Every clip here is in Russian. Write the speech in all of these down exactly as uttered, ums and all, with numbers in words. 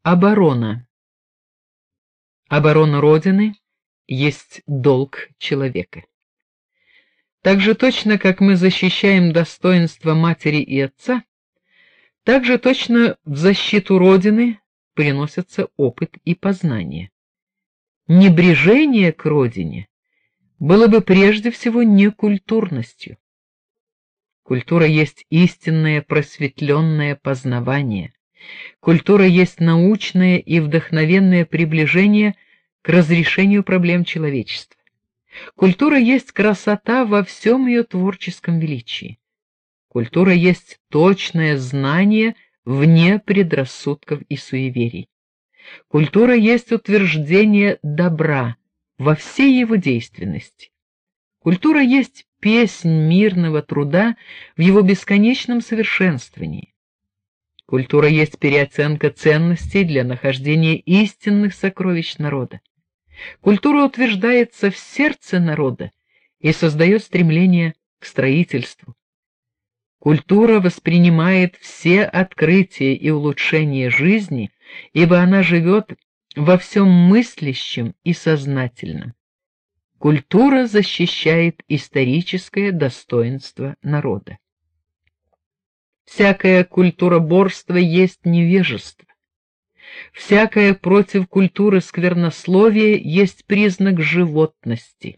Оборона. Оборона Родины есть долг человека. Так же точно, как мы защищаем достоинство матери и отца, так же точно в защиту Родины приносятся опыт и познание. Небрежение к Родине было бы прежде всего некультурностью. Культура есть истинное просветленное познавание. Культура есть научное и вдохновенное приближение к разрешению проблем человечества. Культура есть красота во всем ее творческом величии. Культура есть точное знание вне предрассудков и суеверий. Культура есть утверждение добра во всей его действенности. Культура есть песнь мирного труда в его бесконечном совершенствовании. Культура есть переоценка ценностей для нахождения истинных сокровищ народа. Культура утверждается в сердце народа и создает стремление к строительству. Культура воспринимает все открытия и улучшения жизни, ибо она живет во всем мыслящем и сознательном. Культура защищает историческое достоинство народа. Всякое культуроборство есть невежество. Всякое против культуры сквернословие есть признак животности.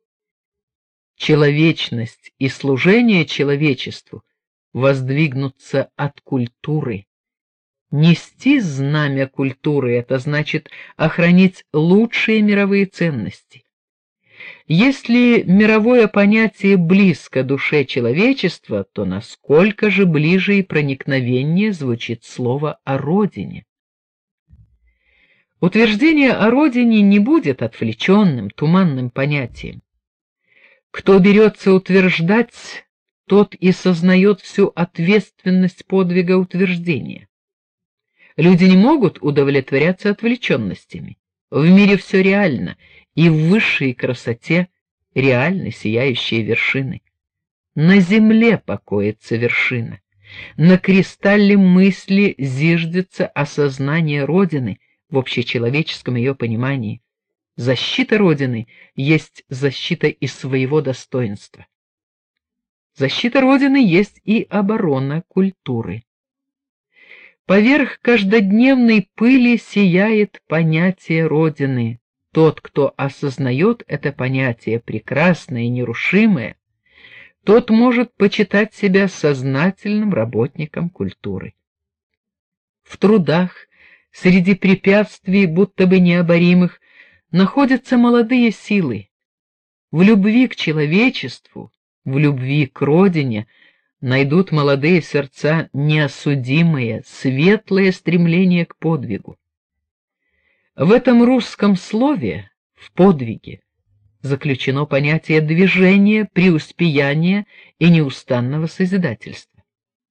Человечность и служение человечеству воздвигнутся от культуры. Нести знамя культуры — это значит охранить лучшие мировые ценности. Если мировое понятие близко душе человечества, то насколько же ближе и проникновеннее звучит слово о родине. Утверждение о родине не будет отвлеченным, туманным понятием. Кто берется утверждать, тот и сознает всю ответственность подвига утверждения. Люди не могут удовлетворяться отвлеченностями. В мире все реально, и в высшей красоте реальны сияющие вершины. На земле покоится вершина. На кристалле мысли зиждется осознание Родины в общечеловеческом ее понимании. Защита Родины есть защита и своего достоинства. Защита Родины есть и оборона культуры. Поверх каждодневной пыли сияет понятие Родины. Тот, кто осознает это понятие прекрасное и нерушимое, тот может почитать себя сознательным работником культуры. В трудах, среди препятствий будто бы необоримых, находятся молодые силы. В любви к человечеству, в любви к Родине найдут молодые сердца неосудимое, светлое стремление к подвигу. В этом русском слове, в подвиге, заключено понятие движения, преуспеяния и неустанного созидательства.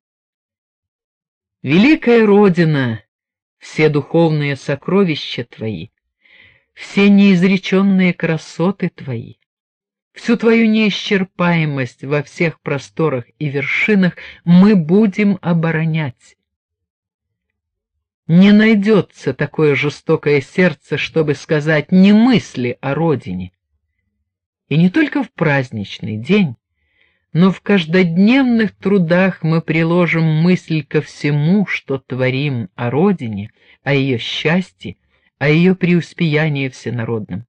Великая Родина, все духовные сокровища твои, все неизреченные красоты твои, всю твою неисчерпаемость во всех просторах и вершинах мы будем оборонять. Не найдется такое жестокое сердце, чтобы сказать не мысли о Родине. И не только в праздничный день, но в каждодневных трудах мы приложим мысль ко всему, что творим о Родине, о ее счастье, о ее преуспеянии всенародном.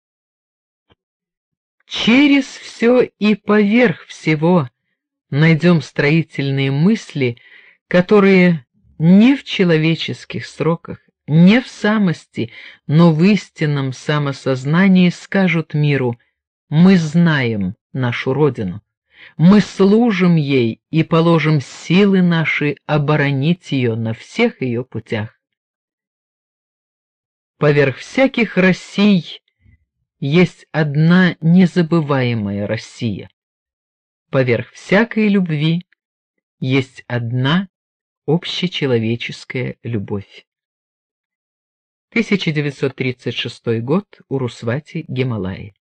Через все и поверх всего найдем строительные мысли, которые не в человеческих сроках, не в самости, но в истинном самосознании скажут миру: мы знаем нашу Родину, мы служим ей и положим силы наши оборонить ее на всех ее путях. Поверх всяких Россий есть одна незабываемая Россия. Поверх всякой любви есть одна общечеловеческая любовь. тысяча девятьсот тридцать шестой год. Урусвати, Гималаи.